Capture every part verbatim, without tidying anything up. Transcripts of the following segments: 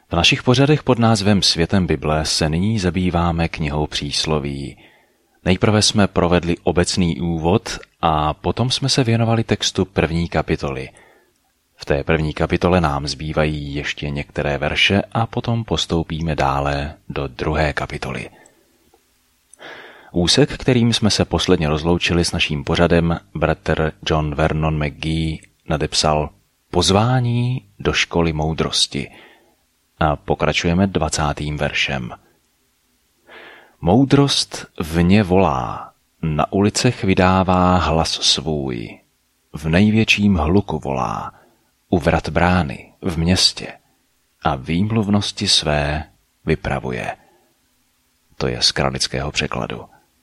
V našich pořadech pod názvem Světem Bible se nyní zabýváme knihou Přísloví. Nejprve jsme provedli obecný úvod a potom jsme se věnovali textu první kapitoly. V té první kapitole nám zbývají ještě některé verše a potom postoupíme dále do druhé kapitoly. Úsek, kterým jsme se posledně rozloučili s naším pořadem, bratr John Vernon McGee nadepsal Pozvání do školy moudrosti. A pokračujeme dvacátým veršem. Moudrost vně volá, na ulicech vydává hlas svůj, v největším hluku volá, u vrat brány, v městě a výmluvnosti své vypravuje. To je z kralického překladu.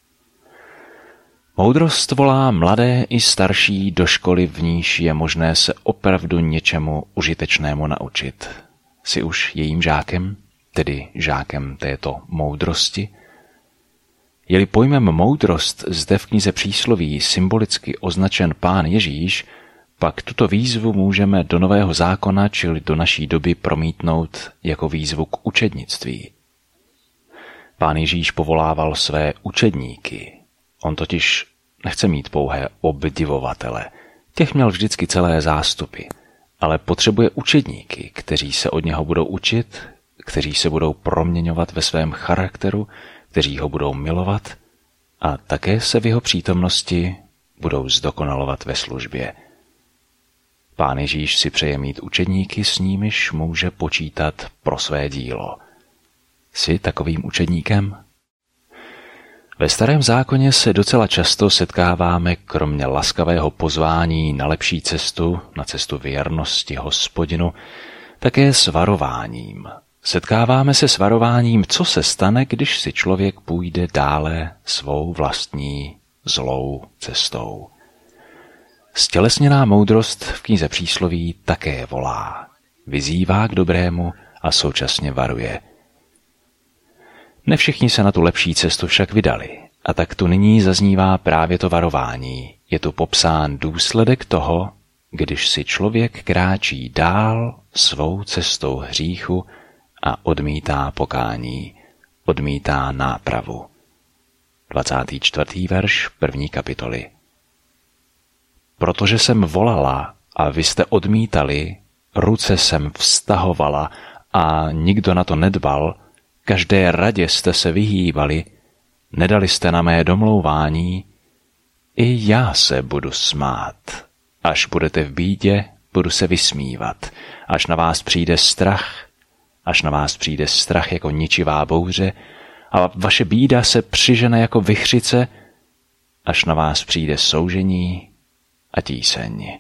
Moudrost volá mladé i starší do školy, v níž je možné se opravdu něčemu užitečnému naučit. Jsi už jejím žákem, tedy žákem této moudrosti? Je-li pojmem moudrost zde v knize Přísloví symbolicky označen Pán Ježíš, pak tuto výzvu můžeme do Nového zákona, čili do naší doby, promítnout jako výzvu k učednictví. Pán Ježíš povolával své učedníky. On totiž nechce mít pouhé obdivovatele. Těch měl vždycky celé zástupy. Ale potřebuje učedníky, kteří se od něho budou učit, kteří se budou proměňovat ve svém charakteru, kteří ho budou milovat a také se v jeho přítomnosti budou zdokonalovat ve službě. Pán Ježíš si přeje mít učedníky, s nimiž může počítat pro své dílo. Jsi takovým učedníkem? Ve Starém zákoně se docela často setkáváme kromě laskavého pozvání na lepší cestu, na cestu věrnosti Hospodinu, také s varováním. Setkáváme se s varováním, co se stane, když si člověk půjde dále svou vlastní zlou cestou. Stělesněná moudrost v knize Přísloví také volá, vyzývá k dobrému a současně varuje. Ne všichni se na tu lepší cestu však vydali, a tak tu nyní zaznívá právě to varování. Je tu popsán důsledek toho, když si člověk kráčí dál svou cestou hříchu a odmítá pokání, odmítá nápravu. dvacátý čtvrtý verš první kapitoly. Protože jsem volala a vy jste odmítali, ruce jsem vztahovala a nikdo na to nedbal, každé radě jste se vyhýbali, nedali jste na mé domlouvání, i já se budu smát. Až budete v bídě, budu se vysmívat. Až na vás přijde strach, až na vás přijde strach jako ničivá bouře a vaše bída se přižene jako vichřice, až na vás přijde soužení a tíseň.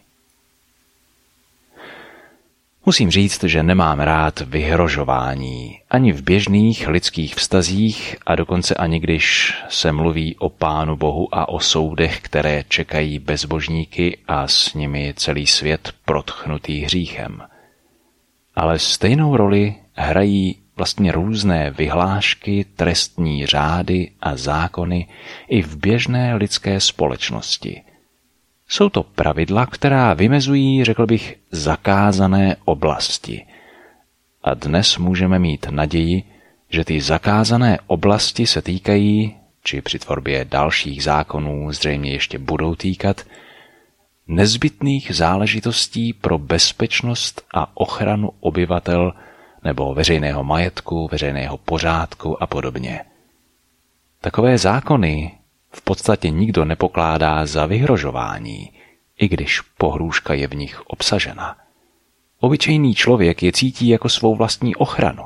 Musím říct, že nemám rád vyhrožování, ani v běžných lidských vztazích a dokonce ani když se mluví o Pánu Bohu a o soudech, které čekají bezbožníky a s nimi celý svět protchnutý hříchem. Ale stejnou roli hrají vlastně různé vyhlášky, trestní řády a zákony i v běžné lidské společnosti. Jsou to pravidla, která vymezují, řekl bych, zakázané oblasti. A dnes můžeme mít naději, že ty zakázané oblasti se týkají, či při tvorbě dalších zákonů zřejmě ještě budou týkat, nezbytných záležitostí pro bezpečnost a ochranu obyvatel nebo veřejného majetku, veřejného pořádku a podobně. Takové zákony v podstatě nikdo nepokládá za vyhrožování, i když pohrůžka je v nich obsažena. Obyčejný člověk je cítí jako svou vlastní ochranu.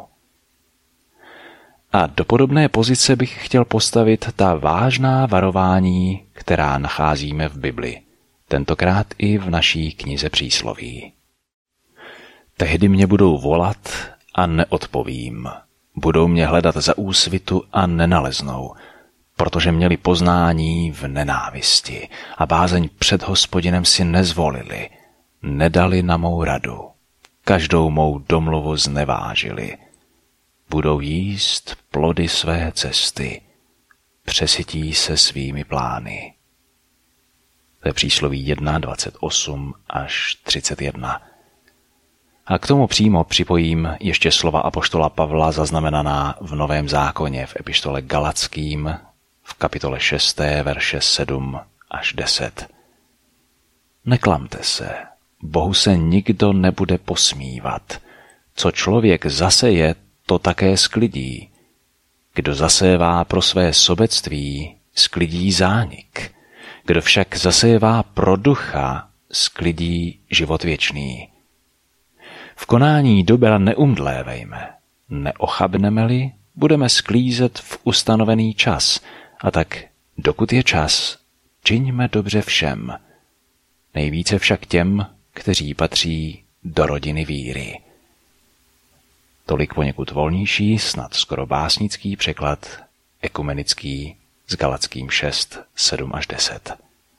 A do podobné pozice bych chtěl postavit ta vážná varování, která nacházíme v Bibli, tentokrát i v naší knize Přísloví. Tehdy mě budou volat a neodpovím. Budou mě hledat za úsvitu a nenaleznou, protože měli poznání v nenávisti a bázeň před Hospodinem si nezvolili, nedali na mou radu, každou mou domluvu znevážili. Budou jíst plody své cesty, přesytí se svými plány. To je Přísloví jedna, dvacet osm až třicet jedna. A k tomu přímo připojím ještě slova apoštola Pavla zaznamenaná v Novém zákoně v epištole Galackým v kapitole šesté, verše sedm až deset. Neklamte se, Bohu se nikdo nebude posmívat. Co člověk zaseje, to také sklidí. Kdo zasévá pro své sobectví, sklidí zánik. Kdo však zasévá pro ducha, sklidí život věčný. V konání dobra neumdlévejme. Neochabneme-li, budeme sklízet v ustanovený čas, a tak, dokud je čas, čiňme dobře všem. Nejvíce však těm, kteří patří do rodiny víry. Tolik poněkud volnější, snad skoro básnický překlad, ekumenický s Galackým šest, sedm až deset.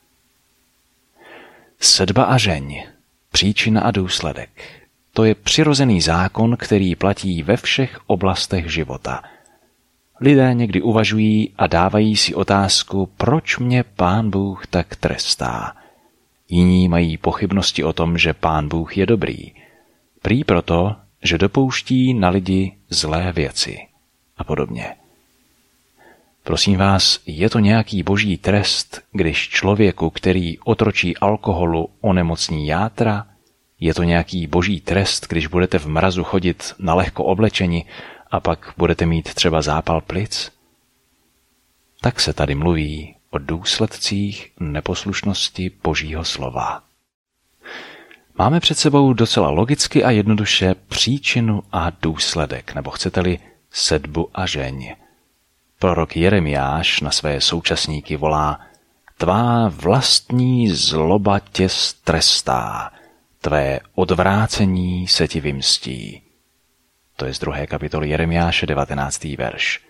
Sedba a žeň, příčina a důsledek. To je přirozený zákon, který platí ve všech oblastech života. Lidé někdy uvažují a dávají si otázku, proč mě Pán Bůh tak trestá. Jiní mají pochybnosti o tom, že Pán Bůh je dobrý. Prý proto, že dopouští na lidi zlé věci a podobně. Prosím vás, je to nějaký boží trest, když člověku, který otročí alkoholu, onemocní játra? Je to nějaký boží trest, když budete v mrazu chodit na lehko oblečeni a pak budete mít třeba zápal plic? Tak se tady mluví o důsledcích neposlušnosti Božího slova. Máme před sebou docela logicky a jednoduše příčinu a důsledek, nebo chcete-li sedbu a žeň. Prorok Jeremiáš na své současníky volá: Tvá vlastní zloba tě strestá, tvé odvrácení se ti vymstí. To je z druhé kapitoly Jeremiáše, devatenáctý verš.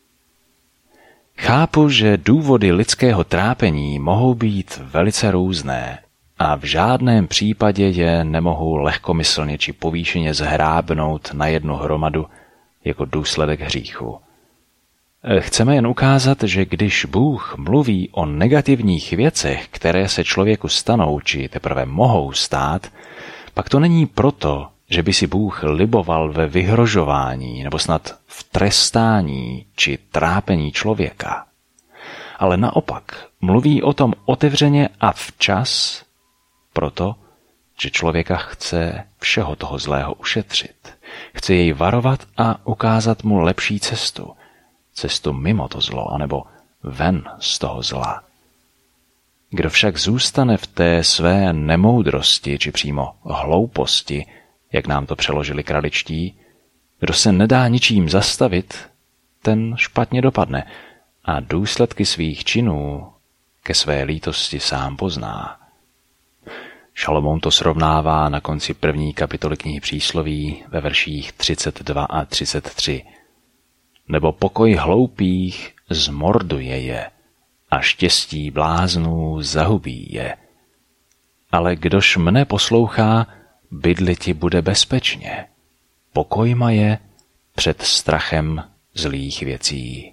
Chápu, že důvody lidského trápení mohou být velice různé a v žádném případě je nemohu lehkomyslně či povýšeně zhrábnout na jednu hromadu jako důsledek hříchu. Chceme jen ukázat, že když Bůh mluví o negativních věcech, které se člověku stanou či teprve mohou stát, pak to není proto, že by si Bůh liboval ve vyhrožování nebo snad v trestání či trápení člověka. Ale naopak mluví o tom otevřeně a včas, proto, že člověka chce všeho toho zlého ušetřit. Chce jej varovat a ukázat mu lepší cestu. Cestu mimo to zlo, anebo ven z toho zla. Kdo však zůstane v té své nemoudrosti, či přímo hlouposti, jak nám to přeložili kraličtí, kdo se nedá ničím zastavit, ten špatně dopadne a důsledky svých činů ke své lítosti sám pozná. Šalomoun to srovnává na konci první kapitoly knihy Přísloví ve verších třicet dva a třicet tři. Nebo pokoj hloupých zmorduje je a štěstí bláznů zahubí je. Ale kdož mne poslouchá, bydliti bude bezpečně. Pokoj má je před strachem zlých věcí.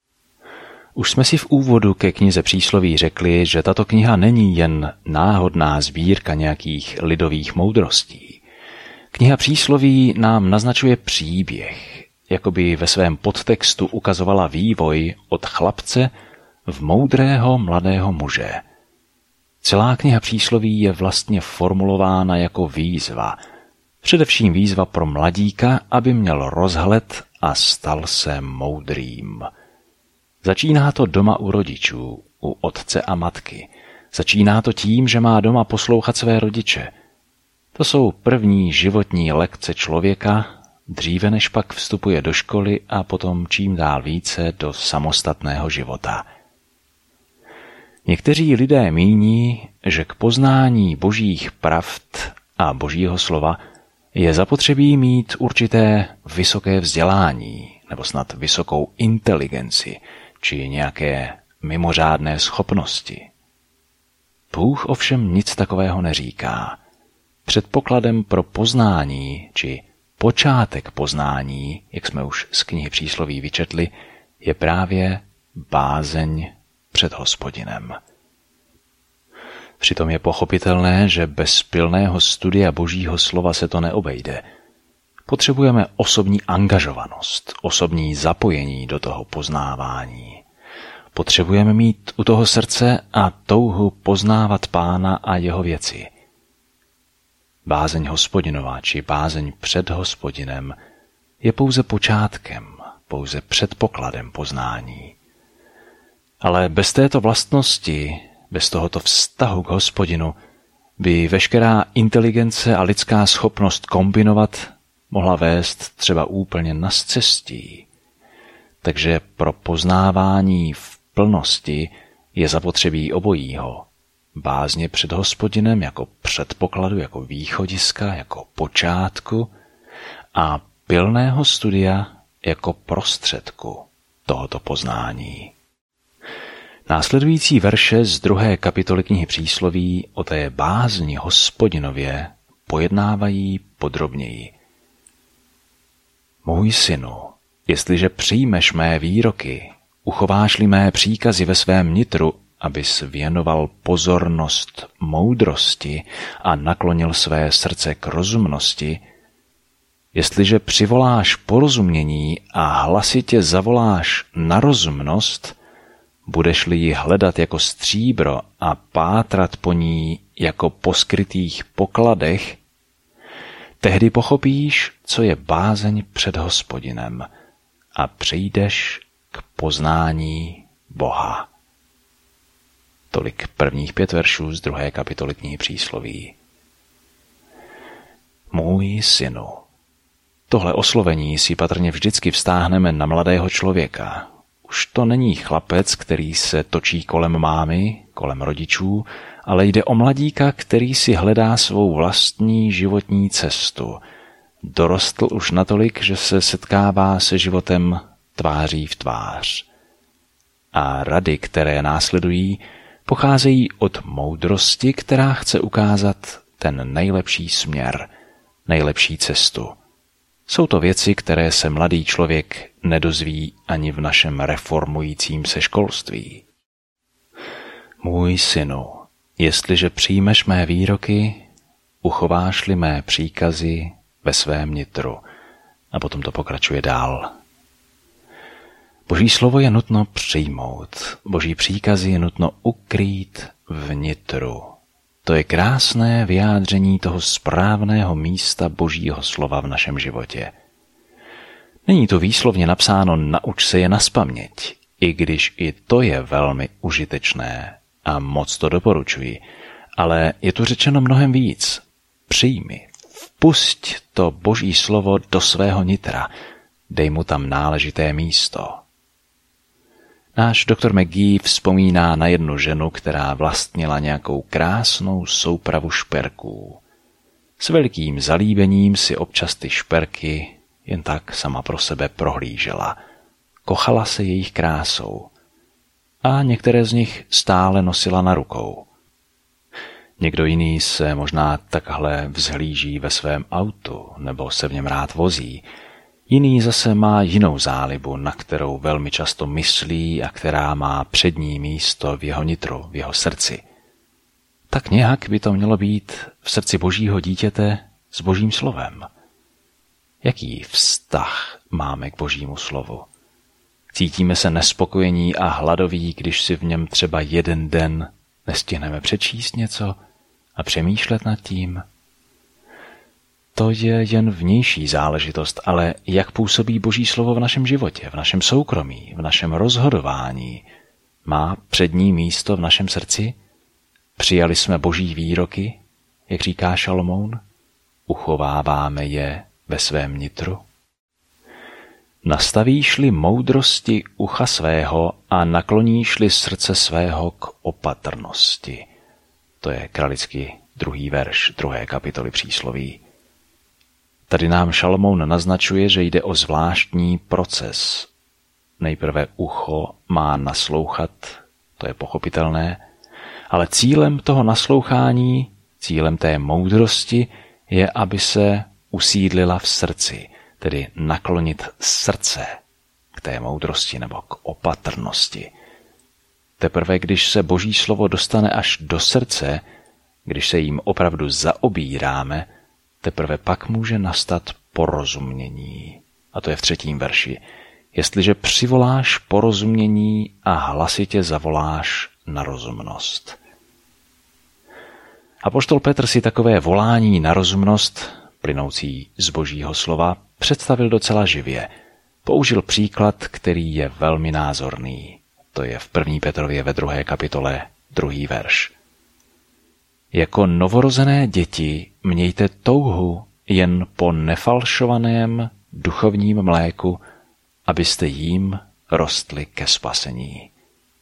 Už jsme si v úvodu ke knize Přísloví řekli, že tato kniha není jen náhodná sbírka nějakých lidových moudrostí. Kniha Přísloví nám naznačuje příběh, jakoby ve svém podtextu ukazovala vývoj od chlapce v moudrého mladého muže. Celá kniha Přísloví je vlastně formulována jako výzva, především výzva pro mladíka, aby měl rozhled a stal se moudrým. Začíná to doma u rodičů, u otce a matky. Začíná to tím, že má doma poslouchat své rodiče. To jsou první životní lekce člověka, dříve než pak vstupuje do školy a potom čím dál více do samostatného života. Někteří lidé míní, že k poznání božích pravd a božího slova je zapotřebí mít určité vysoké vzdělání nebo snad vysokou inteligenci či nějaké mimořádné schopnosti. Bůh ovšem nic takového neříká. Předpokladem pro poznání či počátek poznání, jak jsme už z knihy Přísloví vyčetli, je právě bázeň před Hospodinem. Přitom je pochopitelné, že bez pilného studia Božího slova se to neobejde. Potřebujeme osobní angažovanost, osobní zapojení do toho poznávání. Potřebujeme mít u toho srdce a touhu poznávat Pána a jeho věci. Bázeň Hospodinová či bázeň před Hospodinem je pouze počátkem, pouze předpokladem poznání. Ale bez této vlastnosti, bez tohoto vztahu k Hospodinu, by veškerá inteligence a lidská schopnost kombinovat mohla vést třeba úplně na scestí. Takže pro poznávání v plnosti je zapotřebí obojího. Bázně před Hospodinem jako předpokladu, jako východiska, jako počátku a pilného studia jako prostředku tohoto poznání. Následující verše z druhé kapitoly knihy Přísloví o té bázni Hospodinově pojednávají podrobněji. Můj synu, jestliže přijmeš mé výroky, uchováš-li mé příkazy ve svém nitru, abys věnoval pozornost moudrosti a naklonil své srdce k rozumnosti, jestliže přivoláš porozumění a hlasitě zavoláš na rozumnost, budeš-li ji hledat jako stříbro a pátrat po ní jako po skrytých pokladech, tehdy pochopíš, co je bázeň před Hospodinem a přejdeš k poznání Boha. Tolik prvních pět veršů z druhé kapitoly knihy Přísloví. Můj synu. Tohle oslovení si patrně vždycky vztáhneme na mladého člověka. Už to není chlapec, který se točí kolem mámy, kolem rodičů, ale jde o mladíka, který si hledá svou vlastní životní cestu. Dorostl už natolik, že se setkává se životem tváří v tvář. A rady, které následují, pocházejí od moudrosti, která chce ukázat ten nejlepší směr, nejlepší cestu. Jsou to věci, které se mladý člověk nedozví ani v našem reformujícím se školství. Můj synu, jestliže přijmeš mé výroky, uchováš-li mé příkazy ve svém nitru. A potom to pokračuje dál. Boží slovo je nutno přijmout, Boží příkazy je nutno ukrýt v nitru. To je krásné vyjádření toho správného místa Božího slova v našem životě. Není to výslovně napsáno nauč se je nazpaměť, i když i to je velmi užitečné a moc to doporučuji, ale je tu řečeno mnohem víc. Přijmi, vpusť to Boží slovo do svého nitra, dej mu tam náležité místo. Náš doktor McGee vzpomíná na jednu ženu, která vlastnila nějakou krásnou soupravu šperků. S velikým zalíbením si občas ty šperky jen tak sama pro sebe prohlížela. Kochala se jejich krásou a některé z nich stále nosila na rukou. Někdo jiný se možná takhle vzhlíží ve svém autu nebo se v něm rád vozí. Jiný zase má jinou zálibu, na kterou velmi často myslí a která má přední místo v jeho nitru, v jeho srdci. Tak nějak by to mělo být v srdci Božího dítěte s Božím slovem. Jaký vztah máme k Božímu slovu? Cítíme se nespokojení a hladoví, když si v něm třeba jeden den nestihneme přečíst něco a přemýšlet nad tím? To je jen vnější záležitost, ale jak působí Boží slovo v našem životě, v našem soukromí, v našem rozhodování? Má přední místo v našem srdci? Přijali jsme Boží výroky, jak říká Šalomoun? Uchováváme je ve svém nitru? Nastavíš-li moudrosti ucha svého a nakloníš-li srdce svého k opatrnosti. To je kralický druhý verš druhé kapitoly Přísloví. Tady nám Šalomoun naznačuje, že jde o zvláštní proces. Nejprve ucho má naslouchat, to je pochopitelné, ale cílem toho naslouchání, cílem té moudrosti je, aby se usídlila v srdci, tedy naklonit srdce k té moudrosti nebo k opatrnosti. Teprve když se Boží slovo dostane až do srdce, když se jim opravdu zaobíráme, teprve pak může nastat porozumění. A to je v třetím verši. Jestliže přivoláš porozumění a hlasitě zavoláš na rozumnost. Apoštol Petr si takové volání na rozumnost, plynoucí z Božího slova, představil docela živě. Použil příklad, který je velmi názorný. To je v první Petrově ve druhé kapitole, druhý verš. Jako novorozené děti mějte touhu jen po nefalšovaném duchovním mléku, abyste jím rostli ke spasení.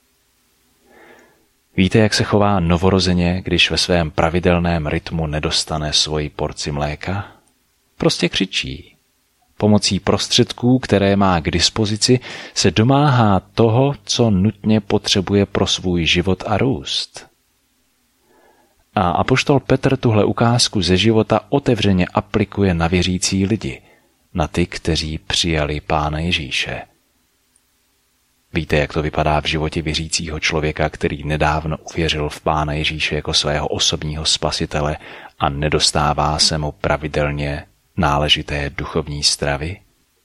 Víte, jak se chová novorozeně, když ve svém pravidelném rytmu nedostane svoji porci mléka? Prostě křičí. Pomocí prostředků, které má k dispozici, se domáhá toho, co nutně potřebuje pro svůj život a růst. A apoštol Petr tuhle ukázku ze života otevřeně aplikuje na věřící lidi, na ty, kteří přijali Pána Ježíše. Víte, jak to vypadá v životě věřícího člověka, který nedávno uvěřil v Pána Ježíše jako svého osobního spasitele a nedostává se mu pravidelně náležité duchovní stravy?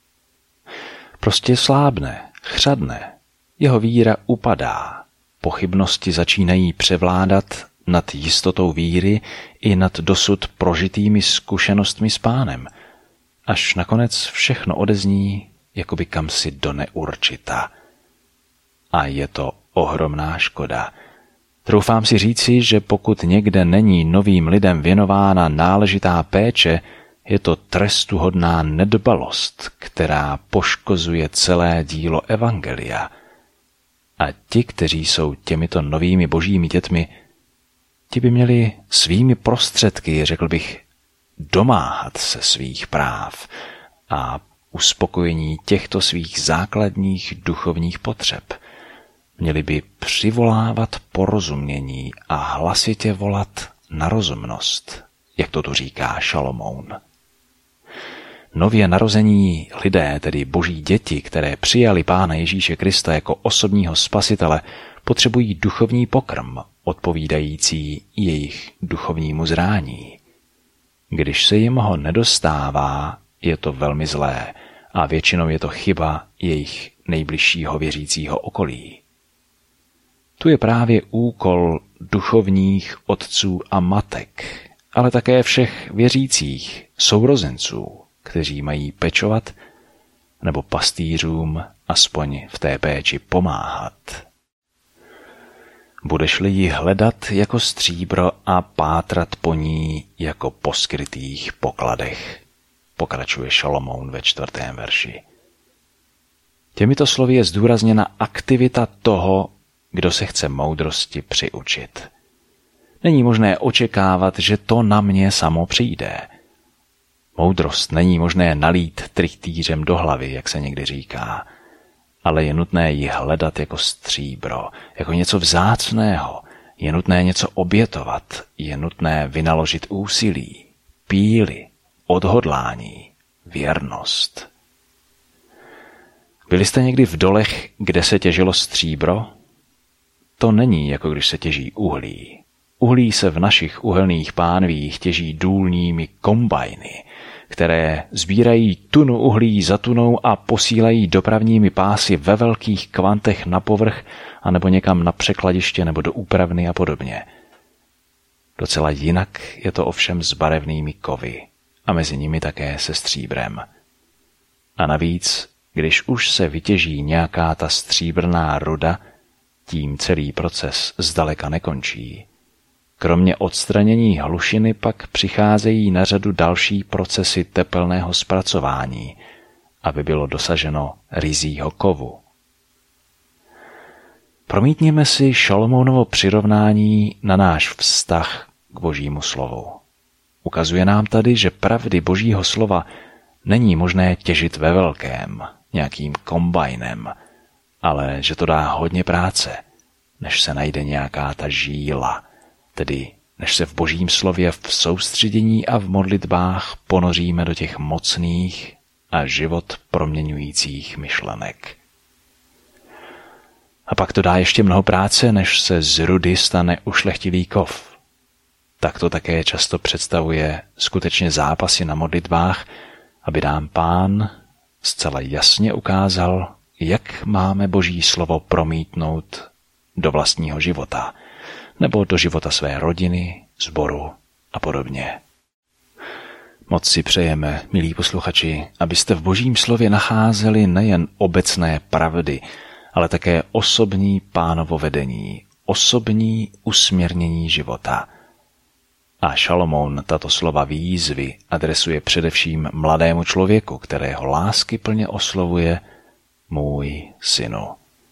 Prostě slábne, chřadne, jeho víra upadá, pochybnosti začínají převládat nad jistotou víry i nad dosud prožitými zkušenostmi s Pánem, až nakonec všechno odezní jakoby kamsi do neurčita. A je to ohromná škoda. Troufám si říci, že pokud někde není novým lidem věnována náležitá péče, je to trestuhodná nedbalost, která poškozuje celé dílo evangelia. A ti, kteří jsou těmito novými božími dětmi, ti by měli svými prostředky, řekl bych, domáhat se svých práv a uspokojení těchto svých základních duchovních potřeb. Měli by přivolávat porozumění a hlasitě volat na rozumnost, jak to tu říká Šalomoun. Nově narození lidé, tedy boží děti, které přijali Pána Ježíše Krista jako osobního spasitele, potřebují duchovní pokrm, odpovídající jejich duchovnímu zrání. Když se jim ho nedostává, je to velmi zlé a většinou je to chyba jejich nejbližšího věřícího okolí. Tu je právě úkol duchovních otců a matek, ale také všech věřících sourozenců, kteří mají pečovat, nebo pastýřům aspoň v té péči pomáhat. Budeš-li ji hledat jako stříbro a pátrat po ní jako po skrytých pokladech, pokračuje Šalomoun ve čtvrtém verši. Těmito slovy je zdůrazněna aktivita toho, kdo se chce moudrosti přiučit. Není možné očekávat, že to na mě samo přijde. Moudrost není možné nalít trychtýřem do hlavy, jak se někdy říká, ale je nutné ji hledat jako stříbro, jako něco vzácného, je nutné něco obětovat, je nutné vynaložit úsilí, píly, odhodlání, věrnost. Byli jste někdy v dolech, kde se těžilo stříbro? To není, jako když se těží uhlí. Uhlí se v našich uhelných pánvích těží důlními kombajny, které sbírají tunu uhlí za tunou a posílají dopravními pásy ve velkých kvantech na povrch anebo někam na překladiště nebo do úpravny a podobně. Docela jinak je to ovšem s barevnými kovy a mezi nimi také se stříbrem. A navíc, když už se vytěží nějaká ta stříbrná ruda, tím celý proces zdaleka nekončí. Kromě odstranění hlušiny pak přicházejí na řadu další procesy tepelného zpracování, aby bylo dosaženo ryzího kovu. Promítněme si Šalomounovo přirovnání na náš vztah k Božímu slovu. Ukazuje nám tady, že pravdy Božího slova není možné těžit ve velkém, nějakým kombajnem, ale že to dá hodně práce, než se najde nějaká ta žíla, tedy než se v Božím slově v soustředění a v modlitbách ponoříme do těch mocných a život proměňujících myšlenek. A pak to dá ještě mnoho práce, než se z rudy stane ušlechtilý kov. Tak to také často představuje skutečně zápasy na modlitbách, aby nám Pán zcela jasně ukázal, jak máme Boží slovo promítnout do vlastního života, nebo do života své rodiny, sboru a podobně. Moc si přejeme, milí posluchači, abyste v Božím slově nacházeli nejen obecné pravdy, ale také osobní Pánovo vedení, osobní usměrnění života. A Šalomoun tato slova výzvy adresuje především mladému člověku, kterého láskyplně oslovuje můj synu.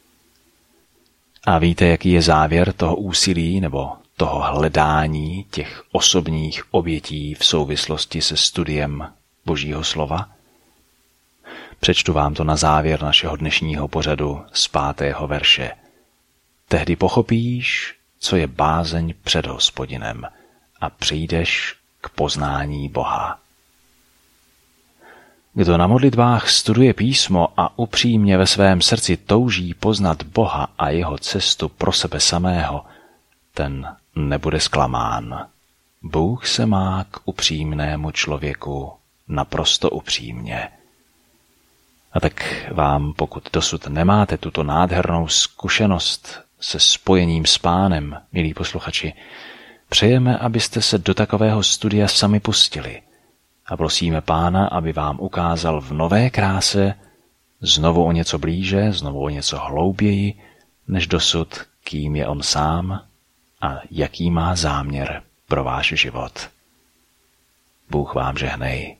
A víte, jaký je závěr toho úsilí nebo toho hledání těch osobních obětí v souvislosti se studiem Božího slova? Přečtu vám to na závěr našeho dnešního pořadu z pátého verše. Tehdy pochopíš, co je bázeň před Hospodinem, a přijdeš k poznání Boha. Kdo na modlitbách studuje písmo a upřímně ve svém srdci touží poznat Boha a jeho cestu pro sebe samého, ten nebude zklamán. Bůh se má k upřímnému člověku naprosto upřímně. A tak vám, pokud dosud nemáte tuto nádhernou zkušenost se spojením s Pánem, milí posluchači, přejeme, abyste se do takového studia sami pustili a prosíme Pána, aby vám ukázal v nové kráse znovu o něco blíže, znovu o něco hlouběji, než dosud, kým je on sám a jaký má záměr pro váš život. Bůh vám žehnej.